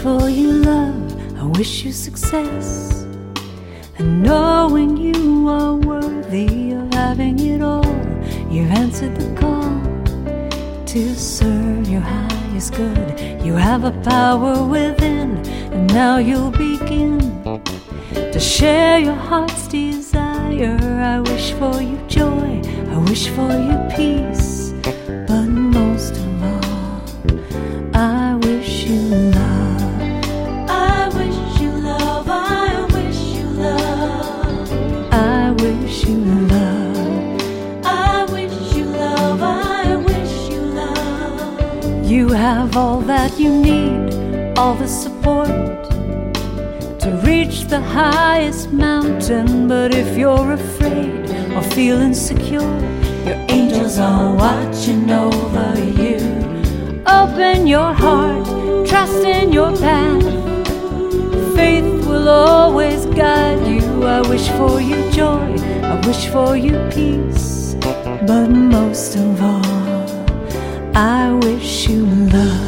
for you love, I wish you success, and knowing you are worthy of having it all. You've answered the call to serve your highest good. You have a power within, and now you'll begin to share your heart's desire. I wish for you joy, I wish for you peace, but most of all, I wish you love. I wish you love, I wish you love. I wish you love. I wish you love, I wish you love. You have all that you need, all the support to reach the highest mountain. But if you're afraid or feel insecure, your angels are watching over you. Open your heart, trust in your path. Faith will always guide you. I wish for you joy, I wish for you peace, but most of all, I wish you love.